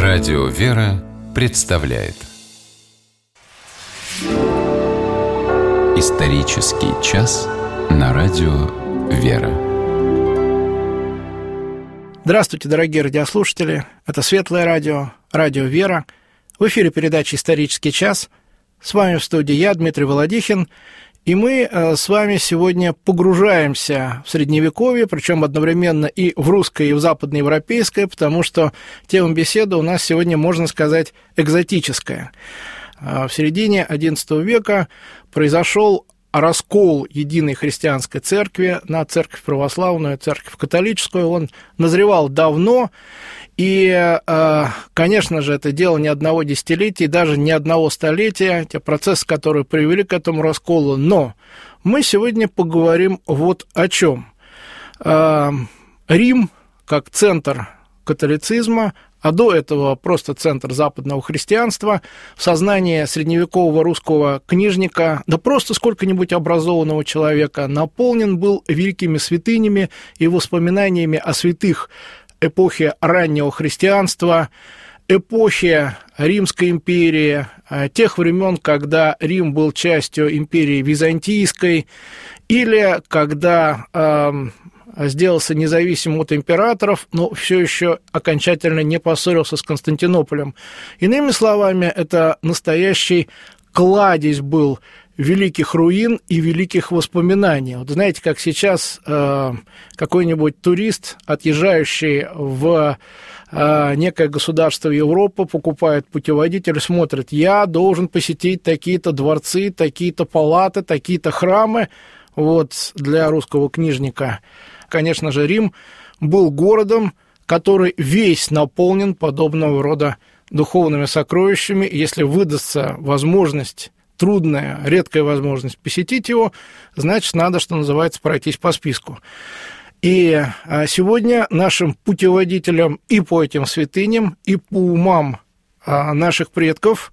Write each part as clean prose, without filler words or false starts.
Радио «Вера» представляет исторический час на Радио «Вера». Здравствуйте, дорогие радиослушатели. Это Светлое радио, Радио «Вера». В эфире передача «Исторический час». С вами в студии я, Дмитрий Володихин. И мы с вами сегодня погружаемся в Средневековье, причем одновременно и в русское, и в западноевропейское, потому что тема беседы у нас сегодня, можно сказать, экзотическая. В середине XI века произошел раскол единой христианской церкви на церковь православную, церковь католическую. Он назревал давно, и, конечно же, это дело не одного десятилетия, даже не одного столетия, те процессы, которые привели к этому расколу. Но мы сегодня поговорим вот о чем. Рим, как центр католицизма, а до этого просто центр западного христианства, в сознании средневекового русского книжника, да просто сколько-нибудь образованного человека, наполнен был великими святынями и воспоминаниями о святых эпохи раннего христианства, эпохи Римской империи, тех времен, когда Рим был частью империи Византийской, или когда сделался независимым от императоров, но все еще окончательно не поссорился с Константинополем. Иными словами, это настоящий кладезь был великих руин и великих воспоминаний. Вот знаете, как сейчас какой-нибудь турист, отъезжающий в некое государство Европы, покупает путеводитель, смотрит: я должен посетить такие-то дворцы, такие-то палаты, такие-то храмы. Вот для русского книжника, конечно же, Рим был городом, который весь наполнен подобного рода духовными сокровищами. Если выдастся возможность, трудная, редкая возможность посетить его, значит, надо, что называется, пройтись по списку. И сегодня нашим путеводителем и по этим святыням, и по умам наших предков,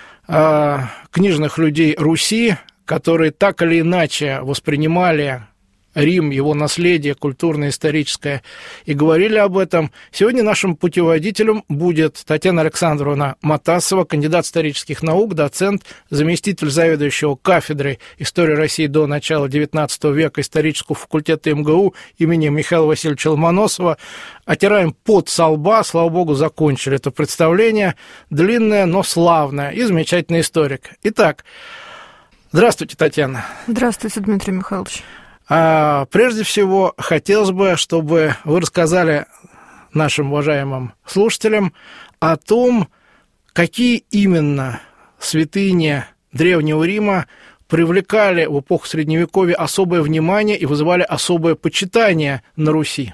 книжных людей Руси, которые так или иначе воспринимали Рим, его наследие культурно-историческое, и говорили об этом. Сегодня нашим путеводителем будет Татьяна Александровна Матасова, кандидат исторических наук, доцент, заместитель заведующего кафедрой истории России до начала XIX века исторического факультета МГУ имени Михаила Васильевича Ломоносова. Отираем пот со лба, слава богу, закончили это представление. Длинное, но славное, и замечательный историк. Итак, здравствуйте, Татьяна. Здравствуйте, Дмитрий Михайлович. Прежде всего, хотелось бы, чтобы вы рассказали нашим уважаемым слушателям о том, какие именно святыни Древнего Рима привлекали в эпоху Средневековья особое внимание и вызывали особое почитание на Руси.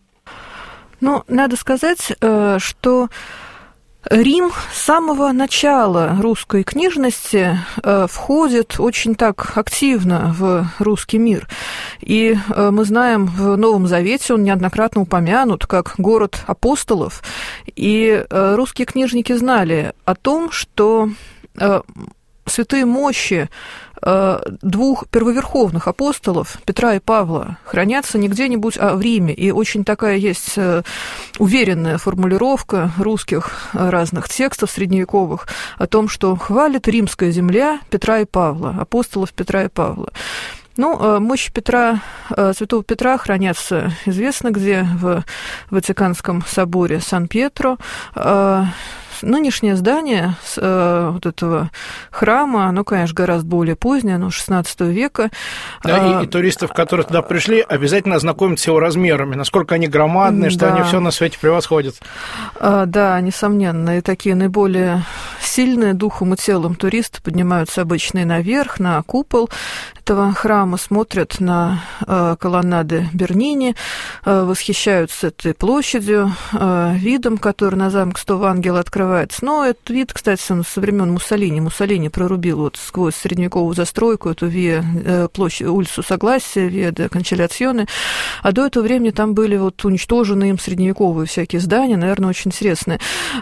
Ну, надо сказать, что Рим с самого начала русской книжности входит очень так активно в русский мир. И мы знаем, в Новом Завете он неоднократно упомянут как город апостолов. И русские книжники знали о том, что святые мощи двух первоверховных апостолов, Петра и Павла, хранятся не где-нибудь, а в Риме. И очень такая есть уверенная формулировка русских разных текстов средневековых о том, что хвалит римская земля Петра и Павла, апостолов Петра и Павла. Ну, мощи Петра, святого Петра хранятся известно где, в Ватиканском соборе Сан-Пьетро. Нынешнее здание вот этого храма, оно, конечно, гораздо более позднее, оно XVI века. Да, и туристов, которые туда пришли, обязательно ознакомиться с его размерами, насколько они громадные, что они все на свете превосходят. Да, несомненно, и такие наиболее сильные духом и телом туристы поднимаются обычно и наверх, на купол этого храма, смотрят на колоннады Бернини, восхищаются этой площадью, видом, который на замок Святого Ангела открывает называется. Но этот вид, кстати, со времен Муссолини. Муссолини прорубил вот сквозь средневековую застройку эту улицу Согласия, Виа де Кончиляционе, а до этого времени там были вот уничтожены им средневековые всякие здания, наверное, очень интересные.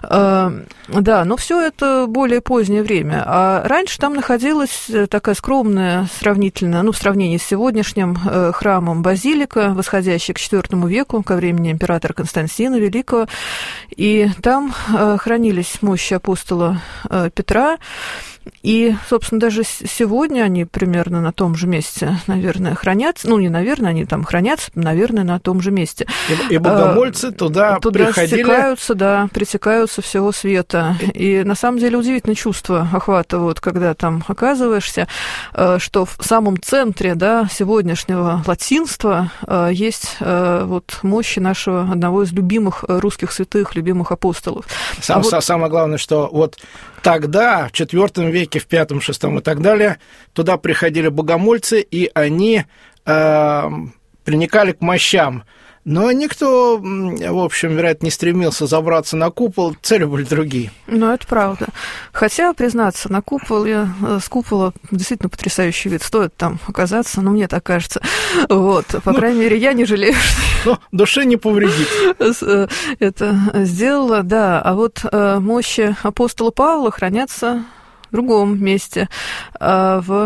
Да, но все это более позднее время. А раньше там находилась такая скромная сравнительно, в сравнении с сегодняшним храмом базилика, восходящая к IV веку, ко времени императора Константина Великого, и там хранились мощи апостола Петра, и, собственно, даже сегодня они примерно на том же месте, наверное, хранятся. Не наверное, они там хранятся, наверное, на том же месте. И богомольцы туда приходили. Притекаются всего света. И, на самом деле, удивительное чувство охватывает, когда там оказываешься, что в самом центре, сегодняшнего латинства есть вот мощи нашего одного из любимых русских святых, любимых апостолов. Самое главное, что вот тогда, в IV веке, в V, VI и так далее, туда приходили богомольцы, и они приникали к мощам. Но никто, в общем, вероятно, не стремился забраться на купол, цели были другие. Это правда. Хотя, признаться, с купола действительно потрясающий вид. Стоит там оказаться, мне так кажется. Вот, по крайней мере, я не жалею, что душе не повредит. Это сделала, да. А вот мощи апостола Павла хранятся в другом месте, в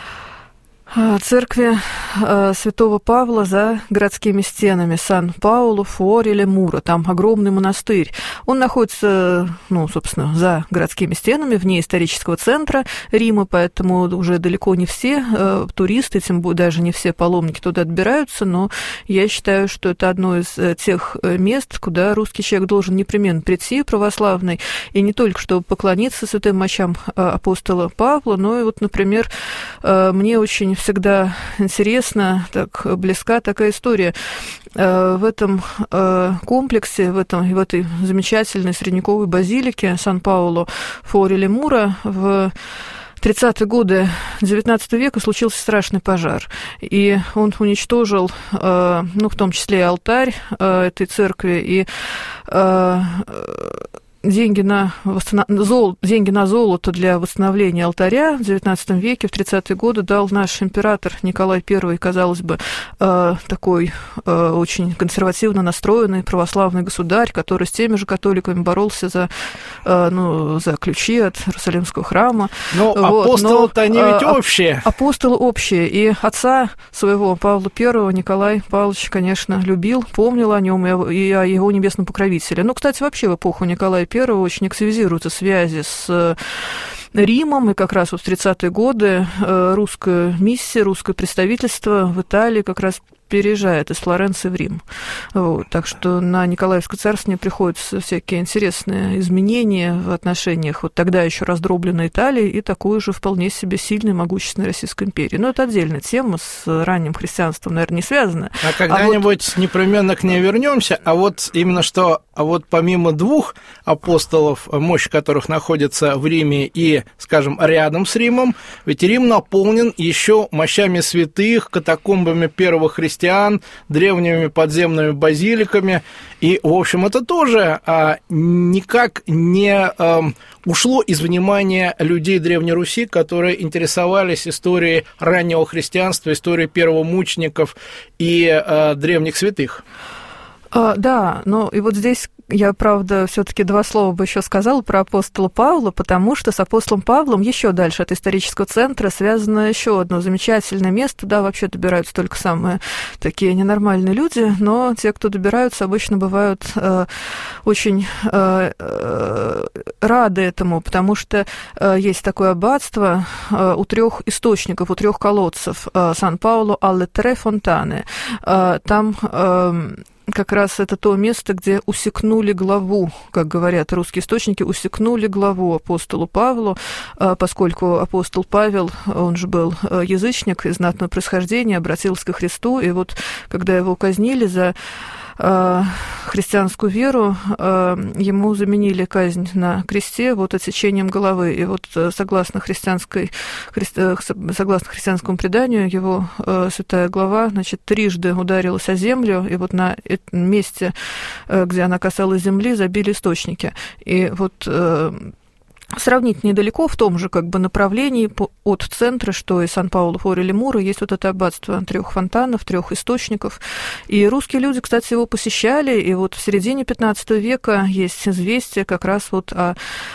церкви святого Павла за городскими стенами Сан-Пауло Фуори ле Муро. Там огромный монастырь. Он находится, собственно, за городскими стенами, вне исторического центра Рима, поэтому уже далеко не все туристы, тем более даже не все паломники туда отбираются, но я считаю, что это одно из тех мест, куда русский человек должен непременно прийти, православный, и не только чтобы поклониться святым мощам апостола Павла, но и вот, например, мне очень всегда интересна, так близка такая история. В этом комплексе, в этой замечательной средневековой базилике Сан-Пауло Фуори ле Муро в 30-е годы XIX века случился страшный пожар, и он уничтожил, в том числе и алтарь этой церкви, и деньги на золото для восстановления алтаря в XIX веке, в 30-е годы дал наш император Николай I, казалось бы, такой очень консервативно настроенный православный государь, который с теми же католиками боролся за ключи от Иерусалимского храма. Но апостолы-то они ведь общие. Апостолы общие. И отца своего Павла I Николай Павлович, конечно, любил, помнил о нем и о его небесном покровителе. Кстати, вообще в эпоху Николая I очень активизируются связи с Римом, и как раз вот в 30-е годы русская миссия, русское представительство в Италии как раз переезжает из Флоренции в Рим. Так что на Николаевское царство приходятся всякие интересные изменения в отношениях вот тогда еще раздробленной Италии и такой же вполне себе сильной, могущественной Российской империи. Но это отдельная тема, с ранним христианством, наверное, не связана. А когда-нибудь непременно к ней вернемся. А вот помимо двух апостолов, мощь которых находится в Риме и, скажем, рядом с Римом, ведь Рим наполнен еще мощами святых, катакомбами первых христиан, древними подземными базиликами. И, в общем, это тоже никак не ушло из внимания людей Древней Руси, которые интересовались историей раннего христианства, историей первомучеников и древних святых. Да, и вот здесь я, правда, все-таки два слова бы еще сказала про апостола Павла, потому что с апостолом Павлом еще дальше от исторического центра связано еще одно замечательное место. Да, вообще добираются только самые такие ненормальные люди, но те, кто добираются, обычно бывают очень рады этому, потому что есть такое аббатство у трех источников, у трех колодцев Сан-Пауло alle tre fontane. Там как раз это то место, где усекнули главу, как говорят русские источники, усекнули главу апостолу Павлу, поскольку апостол Павел, он же был язычник из знатного происхождения, обратился ко Христу, и вот когда его казнили за христианскую веру, ему заменили казнь на кресте вот отсечением головы. И вот согласно христианскому преданию, его святая глава, значит, трижды ударилась о землю, и вот на этом месте, где она касалась земли, забили источники. И вот сравнить недалеко, в том же как бы направлении от центра, что и Сан-Паулу-фор-Лемура, есть вот это аббатство 3 фонтанов, 3 источников. И русские люди, кстати, его посещали, и вот в середине XV века есть известие как раз вот о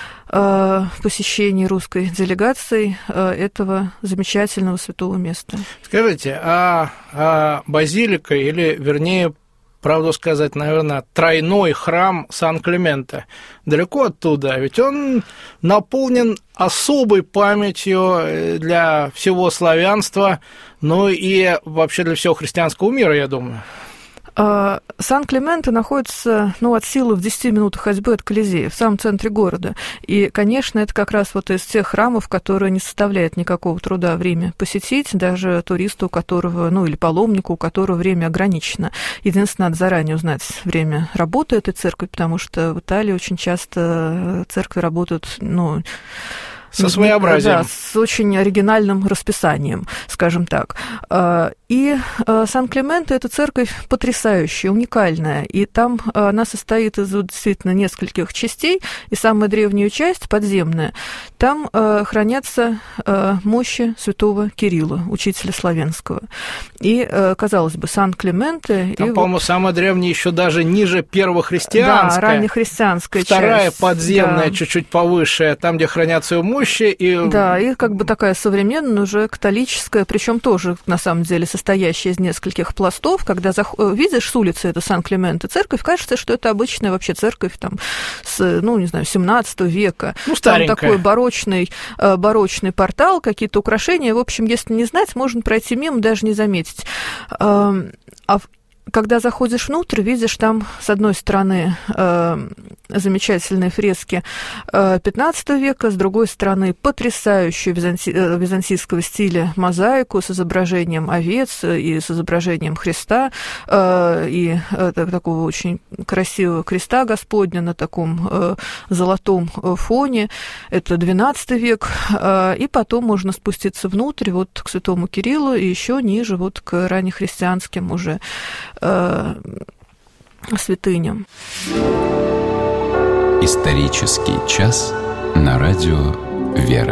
посещении русской делегацией этого замечательного святого места. Скажите, а базилика, или, вернее, правду сказать, наверное, тройной храм Сан-Клименте далеко оттуда, ведь он наполнен особой памятью для всего славянства, ну и вообще для всего христианского мира, я думаю. Сан-Клименте находится, от силы в 10 минутах ходьбы от Колизея, в самом центре города. И, конечно, это как раз вот из тех храмов, которые не составляет никакого труда в Риме посетить, даже туристу, у которого, или паломнику, у которого время ограничено. Единственное, надо заранее узнать время работы этой церкви, потому что в Италии очень часто церкви работают, со своеобразием. Да, с очень оригинальным расписанием, скажем так. И Сан-Клименте – это церковь потрясающая, уникальная. И там она состоит из действительно нескольких частей. И самая древняя часть, подземная, там хранятся мощи святого Кирилла, учителя славянского. И, казалось бы, Сан-Клименте… Там, по-моему, самая древняя еще даже ниже первохристианская. Да, раннехристианская часть. Вторая подземная, да, чуть-чуть повыше, там, где хранятся ее мощи. Да, и как бы такая современная, уже католическая, причем тоже, на самом деле, состоящая из нескольких пластов. Когда видишь с улицы эту Сан-Клименте церковь, кажется, что это обычная вообще церковь там, с, 17 века. Старенькая. Там такой барочный портал, какие-то украшения. В общем, если не знать, можно пройти мимо, даже не заметить. Когда заходишь внутрь, видишь там, с одной стороны, замечательные фрески XV века, с другой стороны, потрясающую византийского стиля мозаику с изображением овец и с изображением Христа, и такого очень красивого креста Господня на таком золотом фоне. Это XII век. И потом можно спуститься внутрь, вот к святому Кириллу, и еще ниже, вот к раннехристианским уже святыням. Исторический час на радио «Вера».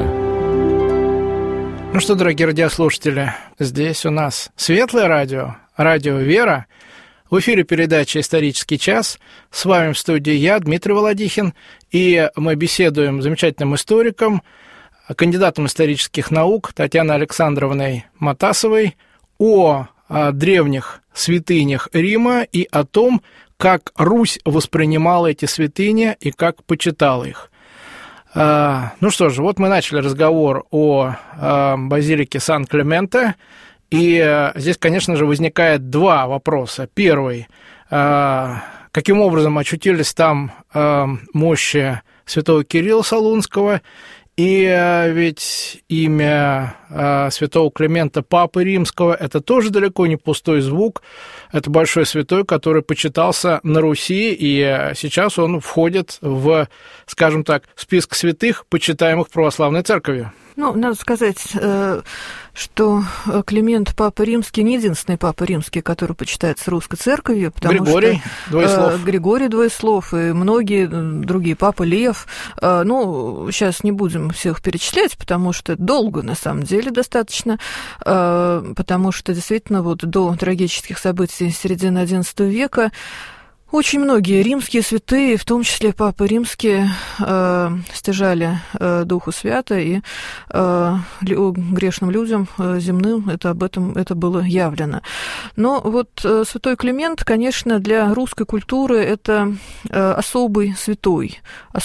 Ну что, дорогие радиослушатели, здесь у нас светлое радио, радио «Вера». В эфире передача «Исторический час». С вами в студии я, Дмитрий Володихин, и мы беседуем с замечательным историком, кандидатом исторических наук Татьяной Александровной Матасовой о древних святынях Рима и о том, как Русь воспринимала эти святыни и как почитала их. Ну что же, вот мы начали разговор о базилике Сан-Клименте, и здесь, конечно же, возникает два вопроса. Первый, каким образом очутились там мощи святого Кирилла Солунского, и ведь имя святого Климента, Папы Римского, это тоже далеко не пустой звук. Это большой святой, который почитался на Руси, и сейчас он входит в, скажем так, список святых, почитаемых православной церковью. Надо сказать, что Климент Папа Римский не единственный Папа Римский, который почитается русской церковью, потому Григорий, что Двоеслов. Григорий Двоеслов и многие другие, Папа Лев. Сейчас не будем всех перечислять, потому что долго, на самом деле, достаточно, потому что действительно вот до трагических событий середины XI века очень многие римские святые, в том числе Папы Римские, стяжали Духу Свято, и грешным людям земным это было явлено. Но вот святой Климент, конечно, для русской культуры это особый святой.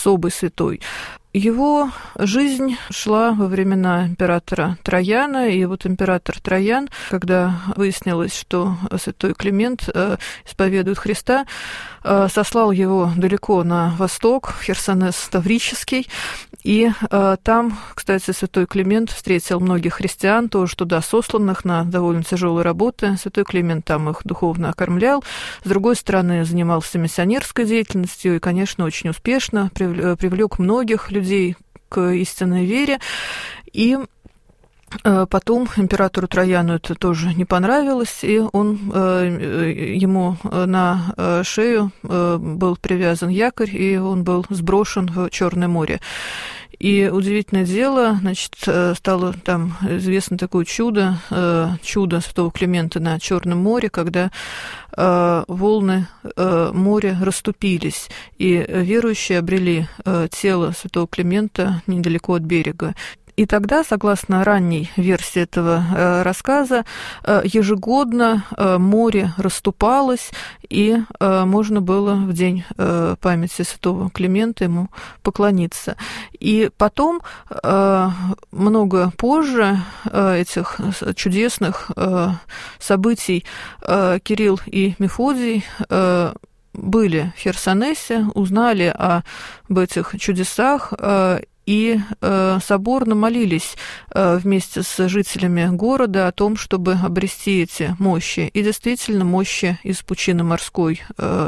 Его жизнь шла во времена императора Траяна, и вот император Траян, когда выяснилось, что святой Климент исповедует Христа, сослал его далеко на восток, в Херсонес Таврический, И там, кстати, святой Климент встретил многих христиан, тоже туда сосланных на довольно тяжелые работы. Святой Климент там их духовно окормлял. С другой стороны, занимался миссионерской деятельностью и, конечно, очень успешно привлек многих людей к истинной вере. И потом императору Трояну это тоже не понравилось, и ему на шею был привязан якорь, и он был сброшен в Черное море. И удивительное дело, значит, стало там известно такое чудо святого Климента на Черном море, когда волны моря расступились, и верующие обрели тело святого Климента недалеко от берега. И тогда, согласно ранней версии этого рассказа, ежегодно море расступалось, и можно было в день памяти святого Климента ему поклониться. И потом, много позже этих чудесных событий, Кирилл и Мефодий были в Херсонесе, узнали об этих чудесах, и соборно молились вместе с жителями города о том, чтобы обрести эти мощи. И действительно, мощи из пучины морской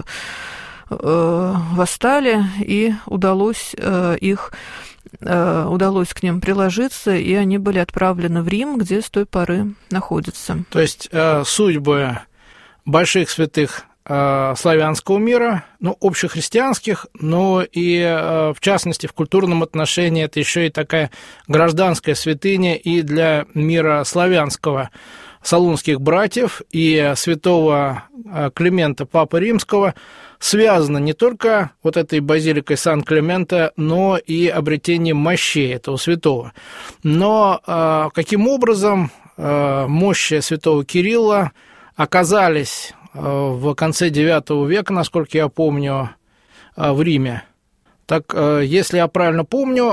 восстали, и удалось к ним приложиться, и они были отправлены в Рим, где с той поры находятся. То есть судьбы больших святых славянского мира, общехристианских, но и, в частности, в культурном отношении это еще и такая гражданская святыня и для мира славянского, салунских братьев и святого Климента, Папы Римского, связано не только вот этой базиликой Сан-Климента, но и обретением мощей этого святого. Но каким образом мощи святого Кирилла оказались в конце IX века, насколько я помню, в Риме? Так, если я правильно помню,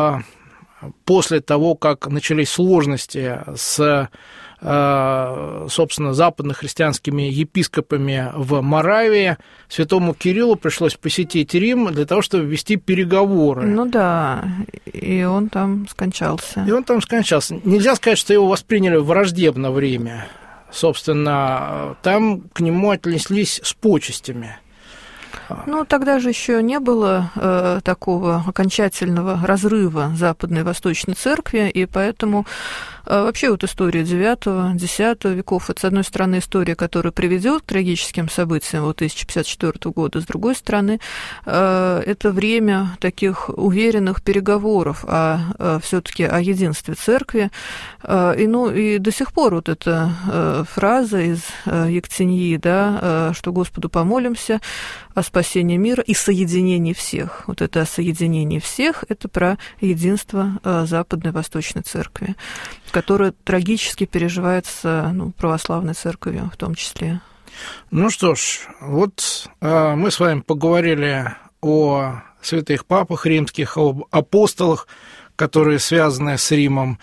после того, как начались сложности с, собственно, западнохристианскими епископами в Моравии, святому Кириллу пришлось посетить Рим для того, чтобы вести переговоры. Ну да, и он там скончался. Нельзя сказать, что его восприняли враждебно в Риме. Собственно, там к нему отнеслись с почестями. Тогда же еще не было такого окончательного разрыва Западной и Восточной Церкви, и поэтому вообще вот история IX-X веков, это, с одной стороны, история, которая приведет к трагическим событиям 1054 года, с другой стороны, это время таких уверенных переговоров все-таки о единстве Церкви, и до сих пор вот эта фраза из Ектеньи, что Господу помолимся о спасении мира и соединении всех. Вот это о соединении всех, это про единство Западной и Восточной Церкви, которое трагически переживается православной церковью в том числе. Ну что ж, вот мы с вами поговорили о святых папах римских, об апостолах, которые связаны с Римом,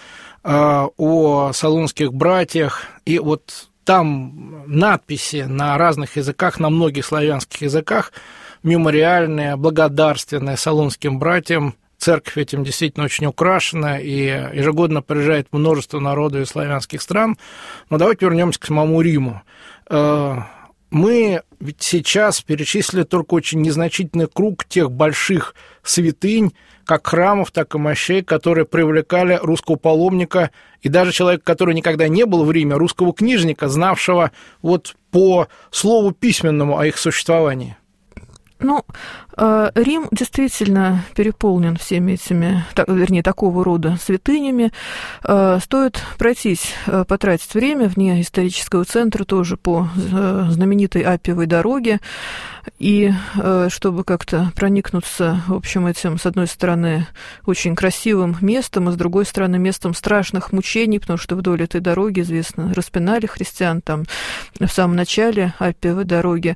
о салунских братьях, и вот там надписи на разных языках, на многих славянских языках, мемориальные, благодарственные салунским братьям. Церковь этим действительно очень украшена, и ежегодно приезжает множество народу из славянских стран. Но давайте вернемся к самому Риму. Мы ведь сейчас перечислили только очень незначительный круг тех больших святынь, как храмов, так и мощей, которые привлекали русского паломника и даже человека, который никогда не был в Риме, русского книжника, знавшего вот по слову письменному о их существовании. Рим действительно переполнен всеми этими, такого рода святынями. Стоит пройтись, потратить время вне исторического центра тоже по знаменитой Аппиевой дороге, и чтобы как-то проникнуться, в общем, этим, с одной стороны, очень красивым местом, а с другой стороны, местом страшных мучений, потому что вдоль этой дороги, известно, распинали христиан там в самом начале Аппиевой дороги.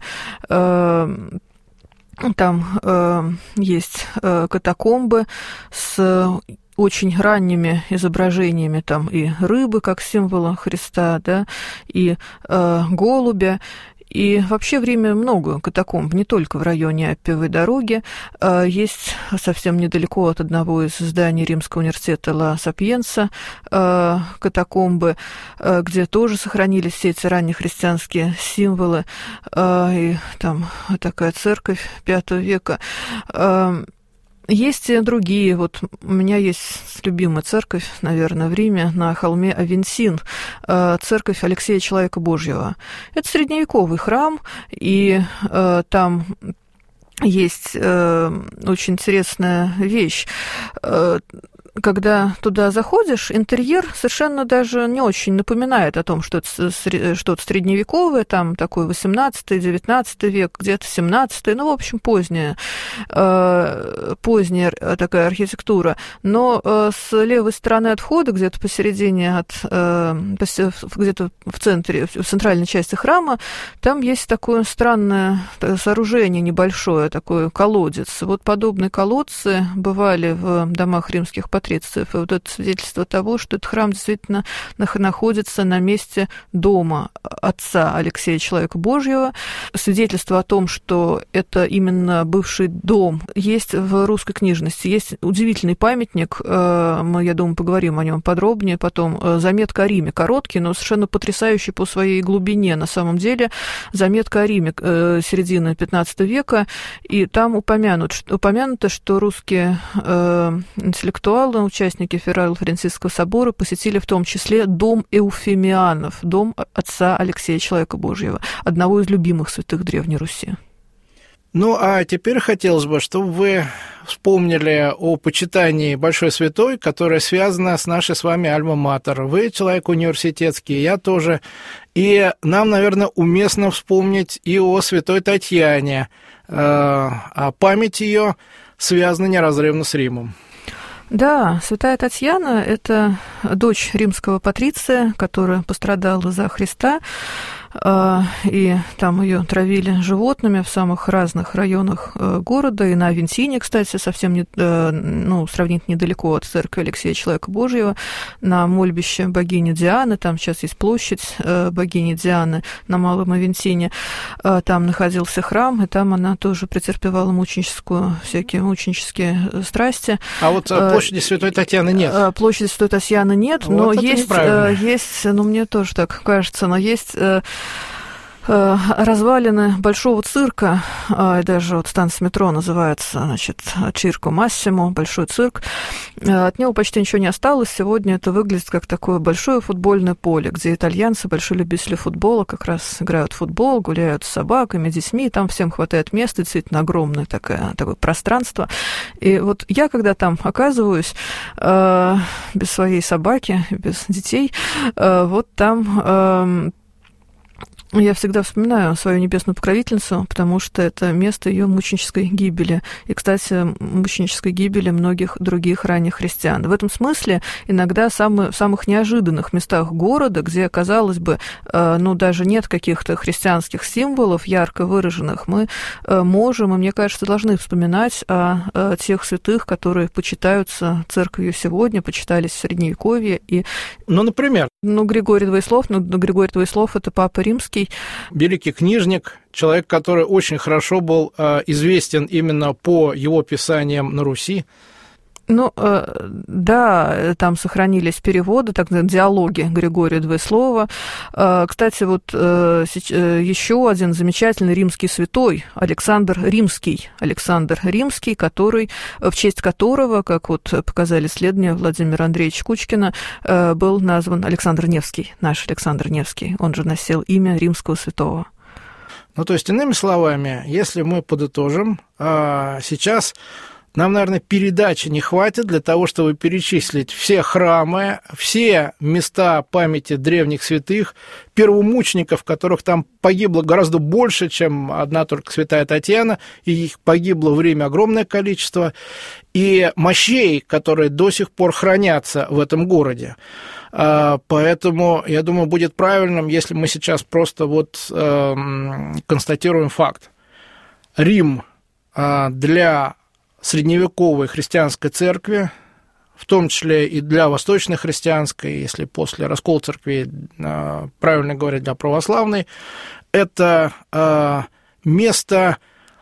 Там есть катакомбы с очень ранними изображениями там и рыбы как символа Христа, и голубя. И вообще в Риме много катакомб, не только в районе Аппиевой дороги. Есть совсем недалеко от одного из зданий Римского университета Ла Сапьенца катакомбы, где тоже сохранились все эти раннехристианские символы. И там такая церковь V века. Есть и другие. Вот у меня есть любимая церковь, наверное, в Риме, на холме Авентин, церковь Алексея Человека Божьего. Это средневековый храм, и там есть очень интересная вещь. Когда туда заходишь, интерьер совершенно даже не очень напоминает о том, что это что-то средневековое, там такой 18-19 век, где-то 17-й, ну, в общем, поздняя такая архитектура. Но с левой стороны от входа, где-то посередине, где-то в центре, в центральной части храма, там есть такое странное сооружение небольшое, такой колодец. Вот подобные колодцы бывали в домах римских патрициев. И вот это свидетельство того, что этот храм действительно находится на месте дома отца Алексея Человека Божьего. Свидетельство о том, что это именно бывший дом, есть в русской книжности. Есть удивительный памятник, мы, я думаю, поговорим о нем подробнее потом. Заметка о Риме, короткий, но совершенно потрясающий по своей глубине. На самом деле, заметка о Риме середины XV века, и там упомянуто, что русские интеллектуалы, участники Феррарно-Франциского собора, посетили в том числе дом Эуфемианов, дом отца Алексея Человека Божьего, одного из любимых святых Древней Руси. Ну, а теперь хотелось бы, чтобы вы вспомнили о почитании Большой Святой, которое связано с нашей с вами альма-матер. Вы человек университетский, я тоже. И нам, наверное, уместно вспомнить и о Святой Татьяне. А память ее связана неразрывно с Римом. Да, святая Татьяна – это дочь римского патриция, которая пострадала за Христа, и там ее травили животными в самых разных районах города, и на Авентине, кстати, совсем сравнительно недалеко от церкви Алексея Человека Божьего, на мольбище богини Дианы, там сейчас есть площадь богини Дианы на Малом Авентине, там находился храм, и там она тоже претерпевала всякие мученические страсти. А вот площади Святой Татьяны нет? Площади Святой Татьяны нет, вот но есть, мне тоже так кажется, но есть развалины большого цирка, даже вот станция метро называется, Цирко Массимо, большой цирк. От него почти ничего не осталось. Сегодня это выглядит как такое большое футбольное поле, где итальянцы, большие любители футбола, как раз играют в футбол, гуляют с собаками, детьми, там всем хватает места, действительно огромное такое пространство. И вот я, когда там оказываюсь, без своей собаки, без детей, вот там я всегда вспоминаю свою небесную покровительницу, потому что это место ее мученической гибели. И, кстати, мученической гибели многих других ранних христиан. В этом смысле иногда в самых неожиданных местах города, где, казалось бы, даже нет каких-то христианских символов ярко выраженных, мы можем, и, мне кажется, должны вспоминать о тех святых, которые почитаются церковью сегодня, почитались в Средневековье. Например? Григорий Двоеслов. Григорий Двоеслов – это Папа Римский. Великий книжник, человек, который очень хорошо был известен именно по его писаниям на Руси. Да, там сохранились переводы, так называемые диалоги Григория Двоеслова. Кстати, вот еще один замечательный римский святой, Александр Римский, который, в честь которого, как вот показали исследования Владимира Андреевича Кучкина, был назван Александр Невский, наш Александр Невский. Он же носил имя римского святого. То есть, иными словами, если мы подытожим, сейчас нам, наверное, передачи не хватит для того, чтобы перечислить все храмы, все места памяти древних святых, первомучеников, которых там погибло гораздо больше, чем одна только святая Татьяна, и их погибло в Риме огромное количество, и мощей, которые до сих пор хранятся в этом городе. Поэтому, я думаю, будет правильным, если мы сейчас просто констатируем факт. Рим для средневековой христианской церкви, в том числе и для восточно-христианской, если после раскола церкви, правильно говоря, для православной, это место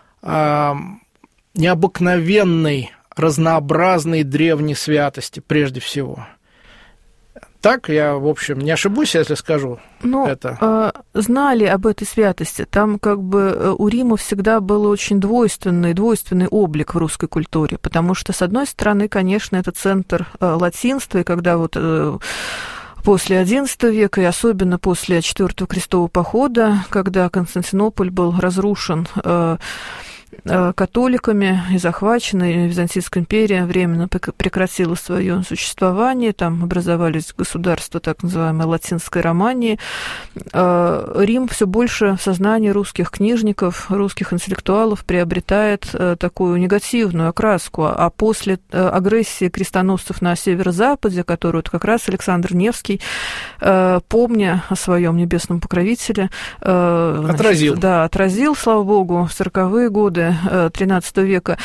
необыкновенной, разнообразной древней святости, прежде всего. Так, я, в общем, не ошибусь, если скажу это. Знали об этой святости. Там как бы у Рима всегда был очень двойственный облик в русской культуре, потому что, с одной стороны, конечно, это центр латинства, и когда вот после XI века, и особенно после Четвертого крестового похода, когда Константинополь был разрушен католиками и захвачена, и Византийская империя временно прекратила свое существование, там образовались государства так называемой Латинской Романии. Рим все больше в сознании русских книжников, русских интеллектуалов приобретает такую негативную окраску, а после агрессии крестоносцев на северо-западе, которую как раз Александр Невский, помня о своем небесном покровителе, отразил, слава богу, в 40-е годы XIII века.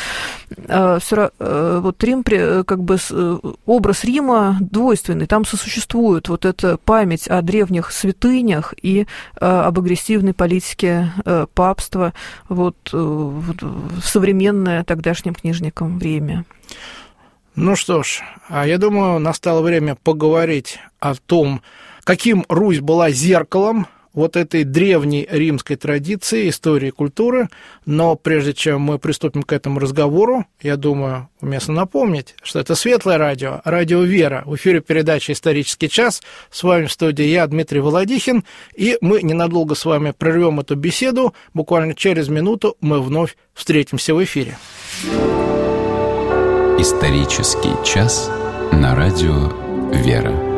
Вот Рим, как бы образ Рима двойственный. Там сосуществует вот эта память о древних святынях и об агрессивной политике папства вот в современное тогдашним книжникам время. Ну что ж, я думаю, настало время поговорить о том, каким Русь была зеркалом вот этой древней римской традиции, истории и культуры. Но прежде чем мы приступим к этому разговору, я думаю, уместно напомнить, что это Светлое радио, радио «Вера». В эфире передача «Исторический час». С вами в студии я, Дмитрий Володихин, и мы ненадолго с вами прервем эту беседу. Буквально через минуту мы вновь встретимся в эфире. «Исторический час» на радио «Вера».